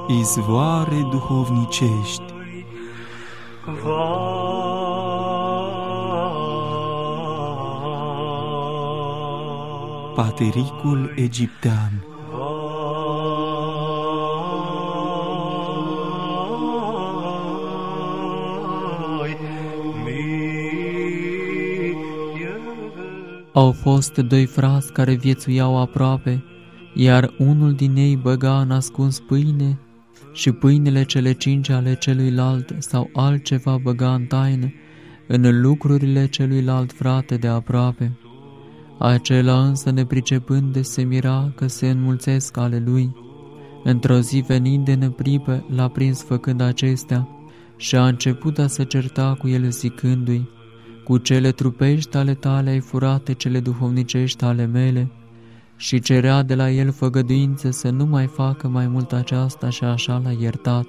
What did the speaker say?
izvoare duhovnicești, Patericul egiptean. Au fost doi frați care viețuiau aproape, iar unul din ei băga în ascuns pâine și pâinele cele 5 ale celuilalt sau altceva băga în taină în lucrurile celuilalt frate de aproape. Acela însă, nepricepând, se mira că se înmulțesc ale lui. Într-o zi, venind în pripă, l-a prins făcând acestea și a început a se certa cu el zicându-i: cu cele trupești ale tale ai furate cele duhovnicești ale mele, și cerea de la el făgăduință să nu mai facă mai mult aceasta, și așa l-a iertat.